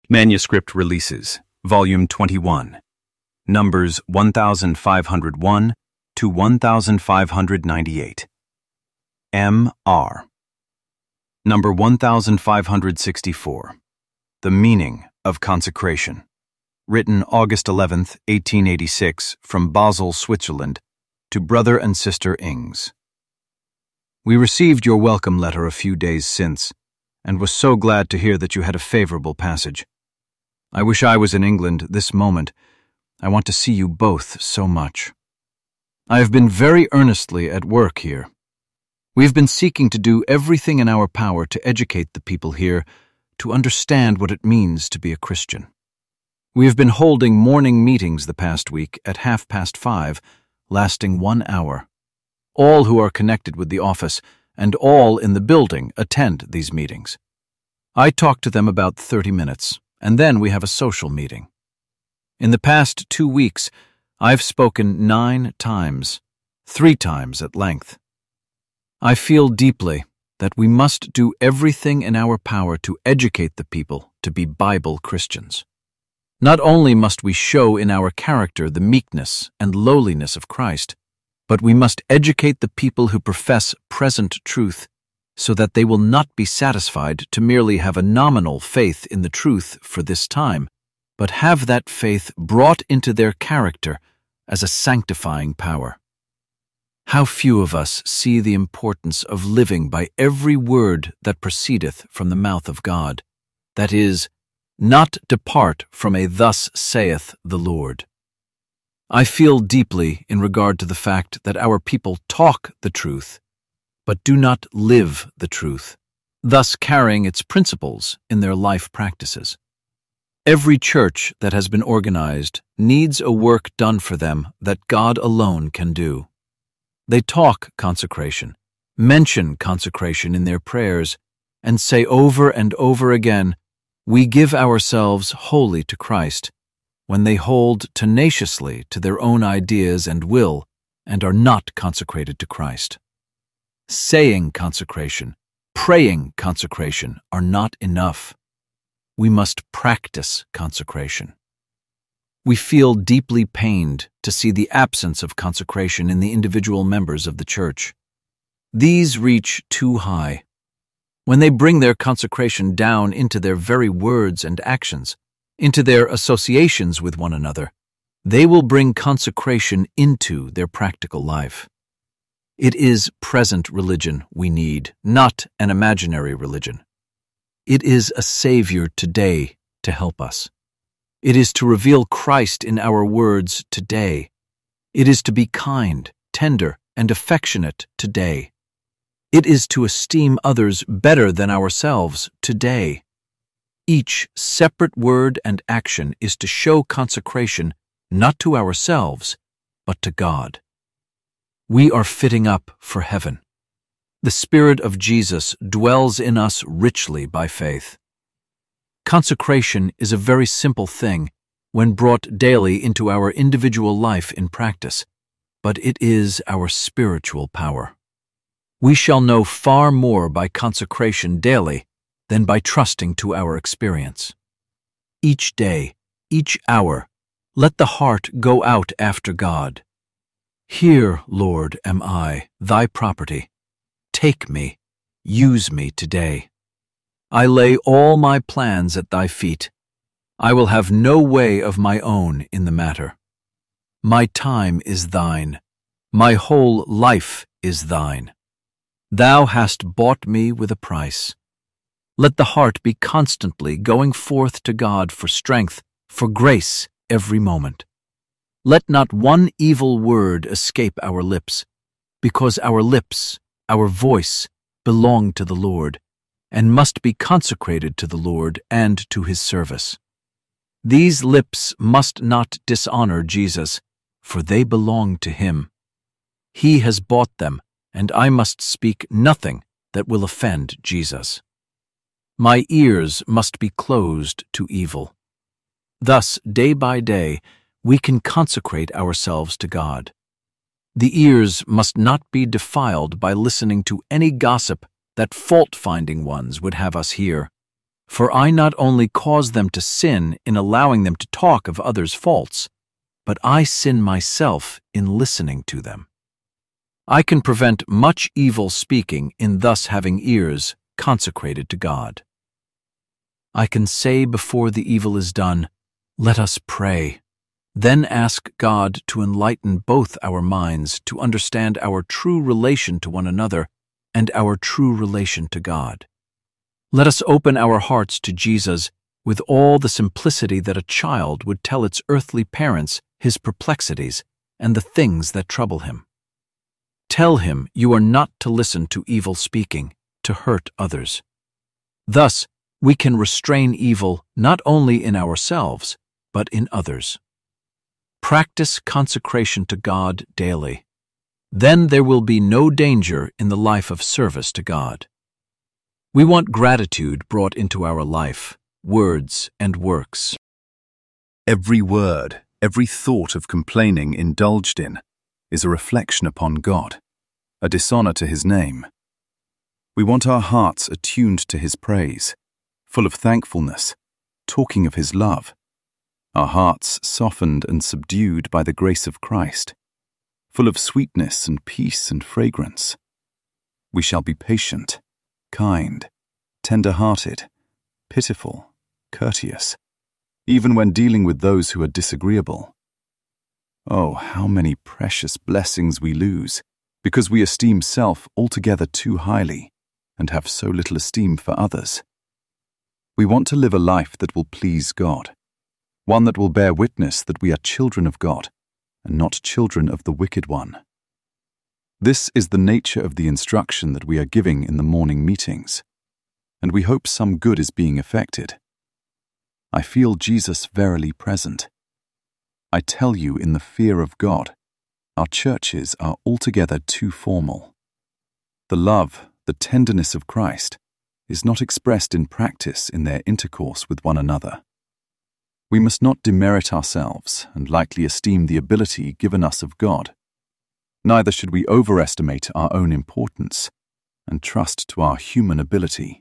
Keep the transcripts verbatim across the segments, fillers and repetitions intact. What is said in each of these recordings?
Manuscript Releases, Volume twenty-one, Numbers fifteen oh one to fifteen ninety-eight. M R Number fifteen sixty-four, The Meaning of Consecration. Written August eleventh, eighteen eighty-six, from Basel, Switzerland, to Brother and Sister Ings. We received your welcome letter a few days since, and was so glad to hear that you had a favorable passage. I wish I was in England this moment. I want to see you both so much. I have been very earnestly at work here. We have been seeking to do everything in our power to educate the people here to understand what it means to be a Christian. We have been holding morning meetings the past week at half past five, lasting one hour. All who are connected with the office and all in the building attend these meetings. I talk to them about thirty minutes, and then we have a social meeting. In the past two weeks, I've spoken nine times, three times at length. I feel deeply that we must do everything in our power to educate the people to be Bible Christians. Not only must we show in our character the meekness and lowliness of Christ, but we must educate the people who profess present truth so that they will not be satisfied to merely have a nominal faith in the truth for this time, but have that faith brought into their character as a sanctifying power. How few of us see the importance of living by every word that proceedeth from the mouth of God, that is, not depart from a thus saith the Lord. I feel deeply in regard to the fact that our people talk the truth, but do not live the truth, thus carrying its principles in their life practices. Every church that has been organized needs a work done for them that God alone can do. They talk consecration, mention consecration in their prayers, and say over and over again, "We give ourselves wholly to Christ," when they hold tenaciously to their own ideas and will and are not consecrated to Christ. Saying consecration, praying consecration are not enough. We must practice consecration. We feel deeply pained to see the absence of consecration in the individual members of the church. These reach too high. When they bring their consecration down into their very words and actions, into their associations with one another, they will bring consecration into their practical life. It is present religion we need, not an imaginary religion. It is a Savior today to help us. It is to reveal Christ in our words today. It is to be kind, tender, and affectionate today. It is to esteem others better than ourselves today. Each separate word and action is to show consecration not to ourselves, but to God. We are fitting up for heaven. The Spirit of Jesus dwells in us richly by faith. Consecration is a very simple thing when brought daily into our individual life in practice, but it is our spiritual power. We shall know far more by consecration daily than by trusting to our experience. Each day, each hour, let the heart go out after God. Here, Lord, am I, thy property. Take me, use me today. I lay all my plans at thy feet. I will have no way of my own in the matter. My time is thine. My whole life is thine. Thou hast bought me with a price. Let the heart be constantly going forth to God for strength, for grace every moment. Let not one evil word escape our lips, because our lips, our voice, belong to the Lord, and must be consecrated to the Lord and to His service. These lips must not dishonor Jesus, for they belong to Him. He has bought them, and I must speak nothing that will offend Jesus. My ears must be closed to evil. Thus, day by day, we can consecrate ourselves to God. The ears must not be defiled by listening to any gossip that fault-finding ones would have us hear. For I not only cause them to sin in allowing them to talk of others' faults, but I sin myself in listening to them. I can prevent much evil speaking in thus having ears consecrated to God. I can say before the evil is done, "Let us pray," then ask God to enlighten both our minds to understand our true relation to one another and our true relation to God. Let us open our hearts to Jesus with all the simplicity that a child would tell its earthly parents his perplexities and the things that trouble him. Tell him you are not to listen to evil speaking, to hurt others. Thus, we can restrain evil not only in ourselves, but in others. Practice consecration to God daily. Then there will be no danger in the life of service to God. We want gratitude brought into our life, words and works. Every word, every thought of complaining indulged in is a reflection upon God, a dishonor to His name. We want our hearts attuned to His praise, full of thankfulness, talking of His love, our hearts softened and subdued by the grace of Christ, full of sweetness and peace and fragrance. We shall be patient, kind, tender-hearted, pitiful, courteous, even when dealing with those who are disagreeable. Oh, how many precious blessings we lose because we esteem self altogether too highly and have so little esteem for others. We want to live a life that will please God, one that will bear witness that we are children of God and not children of the wicked one. This is the nature of the instruction that we are giving in the morning meetings, and we hope some good is being effected. I feel Jesus verily present. I tell you, in the fear of God, our churches are altogether too formal. The love, the tenderness of Christ is not expressed in practice in their intercourse with one another. We must not demerit ourselves and lightly esteem the ability given us of God. Neither should we overestimate our own importance and trust to our human ability.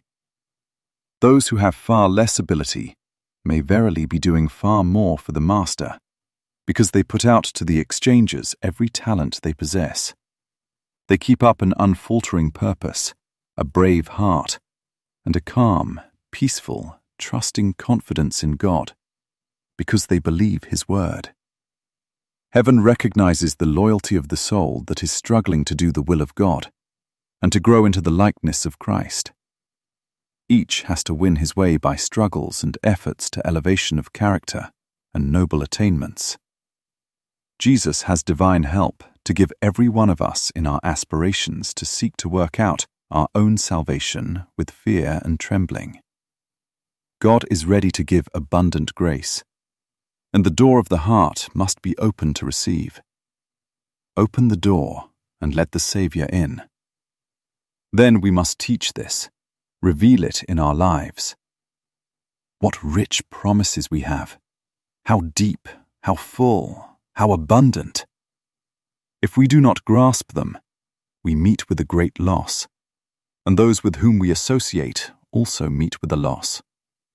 Those who have far less ability may verily be doing far more for the Master, because they put out to the exchangers every talent they possess. They keep up an unfaltering purpose, a brave heart, and a calm, peaceful, trusting confidence in God, because they believe His word. Heaven recognizes the loyalty of the soul that is struggling to do the will of God and to grow into the likeness of Christ. Each has to win his way by struggles and efforts to elevation of character and noble attainments. Jesus has divine help to give every one of us in our aspirations to seek to work out our own salvation with fear and trembling. God is ready to give abundant grace, and the door of the heart must be open to receive. Open the door and let the Savior in. Then we must teach this, reveal it in our lives. What rich promises we have! How deep, how full, how abundant! If we do not grasp them, we meet with a great loss, and those with whom we associate also meet with a loss.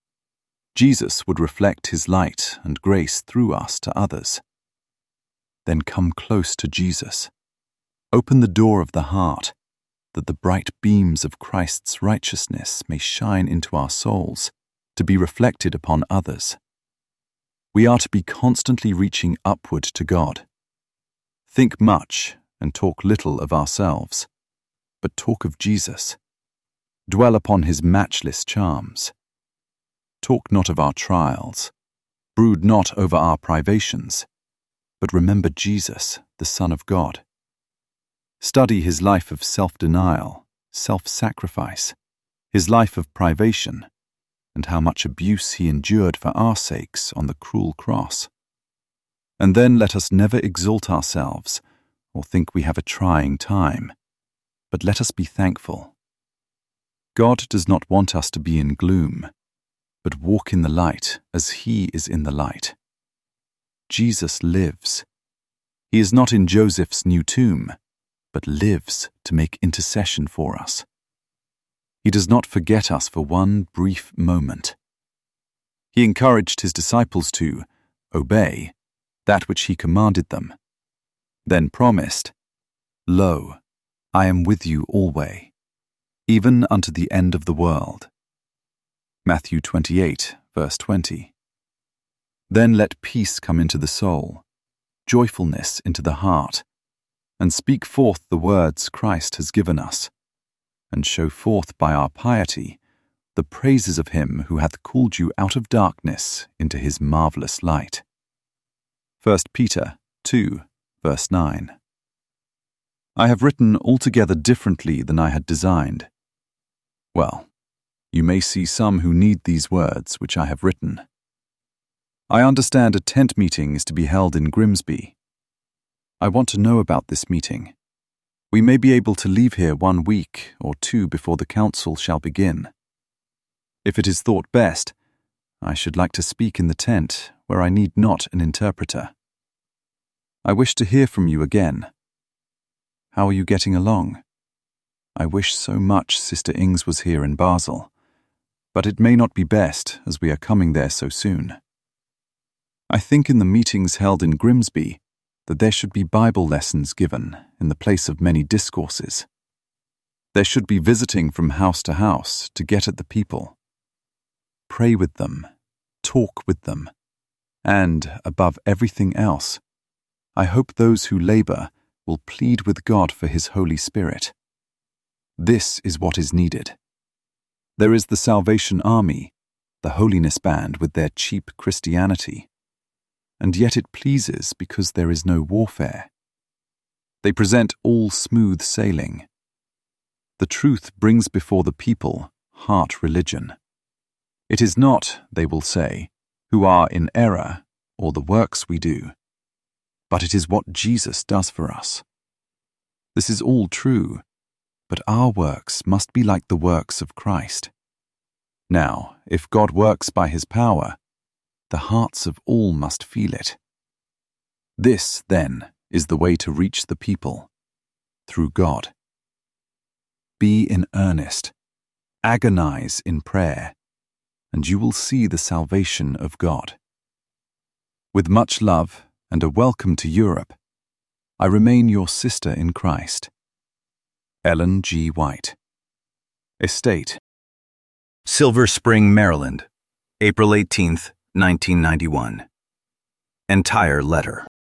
Jesus would reflect His light and grace through us to others. Then come close to Jesus. Open the door of the heart, that the bright beams of Christ's righteousness may shine into our souls, to be reflected upon others. We are to be constantly reaching upward to God. Think much and talk little of ourselves, but talk of Jesus. Dwell upon His matchless charms. Talk not of our trials, brood not over our privations, but remember Jesus, the Son of God. Study His life of self-denial, self-sacrifice, His life of privation, and how much abuse He endured for our sakes on the cruel cross. And then let us never exalt ourselves or think we have a trying time, but let us be thankful. God does not want us to be in gloom, but walk in the light as He is in the light. Jesus lives. He is not in Joseph's new tomb, but lives to make intercession for us. He does not forget us for one brief moment. He encouraged his disciples to obey that which he commanded them, then promised, "Lo, I am with you alway, even unto the end of the world." Matthew twenty-eight, verse twenty. Then let peace come into the soul, joyfulness into the heart, and speak forth the words Christ has given us, and show forth by our piety the praises of him who hath called you out of darkness into his marvellous light. First Peter two, verse nine. I have written altogether differently than I had designed. Well, you may see some who need these words which I have written. I understand a tent meeting is to be held in Grimsby. I want to know about this meeting. We may be able to leave here one week or two before the council shall begin. If it is thought best, I should like to speak in the tent where I need not an interpreter. I wish to hear from you again. How are you getting along? I wish so much Sister Ings was here in Basel, but it may not be best as we are coming there so soon. I think in the meetings held in Grimsby that there should be Bible lessons given in the place of many discourses. There should be visiting from house to house to get at the people. Pray with them, talk with them, and, above everything else, I hope those who labor will plead with God for his Holy Spirit. This is what is needed. There is the Salvation Army, the Holiness Band with their cheap Christianity, and yet it pleases because there is no warfare. They present all smooth sailing. The truth brings before the people heart religion. It is not, they will say, who are in error or the works we do, but it is what Jesus does for us. This is all true, but our works must be like the works of Christ. Now, if God works by his power, the hearts of all must feel it. This, then, is the way to reach the people, through God. Be in earnest, agonize in prayer, and you will see the salvation of God. With much love and a welcome to Europe, I remain your sister in Christ. Ellen G. White. Estate. Silver Spring, Maryland, April eighteenth, nineteen ninety-one. Entire letter.